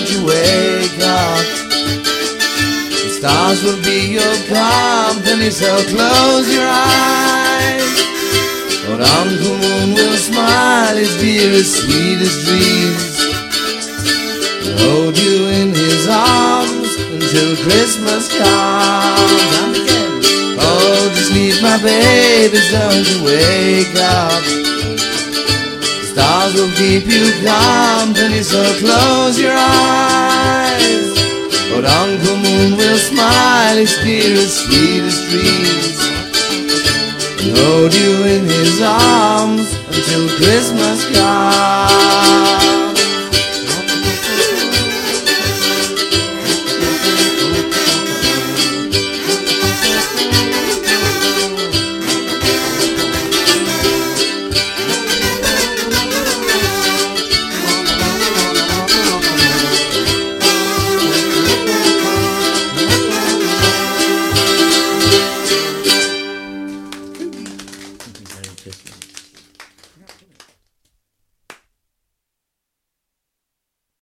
don't you wake up. The stars will be your company, so close your eyes. But Uncle Moon will smile his dearest, sweetest dreams, and hold you in his arms until Christmas comes. And again, oh, just sleep, my babies, don't you wake up. The stars will keep you company, so close your eyes. But Uncle Moon will smile his dearest, sweetest dreams, and hold you in his arms until Christmas comes.